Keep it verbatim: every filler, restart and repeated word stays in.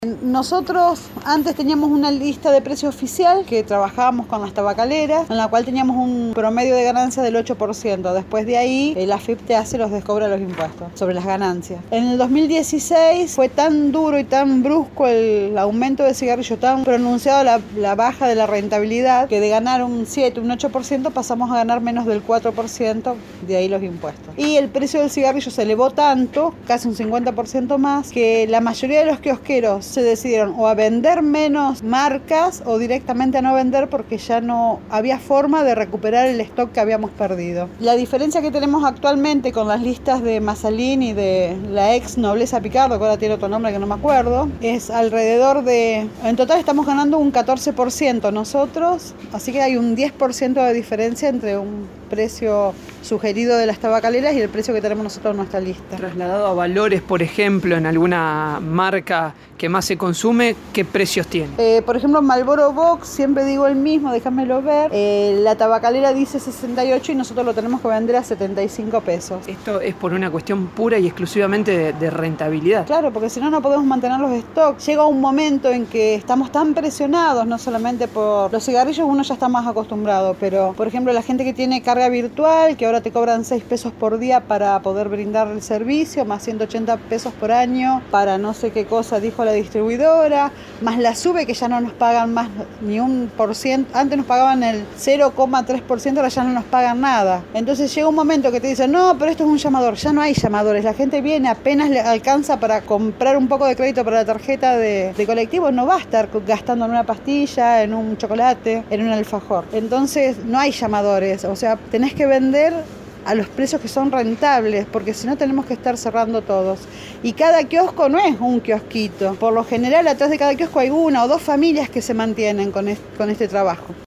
Nosotros antes teníamos una lista de precio oficial que trabajábamos con las tabacaleras, en la cual teníamos un promedio de ganancia del ocho por ciento. Después de ahí, la F I P te hace los descobra los impuestos sobre las ganancias. En el dos mil dieciséis fue tan duro y tan brusco el aumento de cigarrillo, tan pronunciado la, la baja de la rentabilidad, que de ganar un siete, un ocho por ciento pasamos a ganar menos del cuatro por ciento, de ahí los impuestos. Y el precio del cigarrillo se elevó tanto, casi un cincuenta por ciento más, que la mayoría de los kiosqueros se decidieron o a vender menos marcas o directamente a no vender porque ya no había forma de recuperar el stock que habíamos perdido. La diferencia que tenemos actualmente con las listas de Masalín y de la ex Nobleza Picardo, que ahora tiene otro nombre que no me acuerdo, es alrededor de... En total estamos ganando un catorce por ciento nosotros, así que hay un diez por ciento de diferencia entre un precio sugerido de las tabacaleras y el precio que tenemos nosotros en nuestra lista. Trasladado a valores, por ejemplo, en alguna marca que más se consume, ¿qué precios tiene? Eh, por ejemplo, Marlboro Box, siempre digo el mismo, déjamelo ver. Eh, la tabacalera dice sesenta y ocho y nosotros lo tenemos que vender a setenta y cinco pesos. Esto es por una cuestión pura y exclusivamente de, de rentabilidad. Claro, porque si no, no podemos mantener los stocks. Llega un momento en que estamos tan presionados, no solamente por los cigarrillos, uno ya está más acostumbrado, pero por ejemplo, la gente que tiene carga virtual, que ahora te cobran seis pesos por día para poder brindar el servicio, más ciento ochenta pesos por año para no sé qué cosa dijo la distribuidora, más la sube que ya no nos pagan más ni un por ciento, antes nos pagaban el cero coma tres por ciento, ahora ya no nos pagan nada. Entonces llega un momento que te dicen, no, pero esto es un llamador, ya no hay llamadores, la gente viene, apenas le alcanza para comprar un poco de crédito para la tarjeta de, de colectivo, no va a estar gastando en una pastilla, en un chocolate, en un alfajor. Entonces no hay llamadores, o sea, tenés que vender a los precios que son rentables, porque si no tenemos que estar cerrando todos. Y cada kiosco no es un kiosquito. Por lo general, atrás de cada kiosco hay una o dos familias que se mantienen con este, con este trabajo.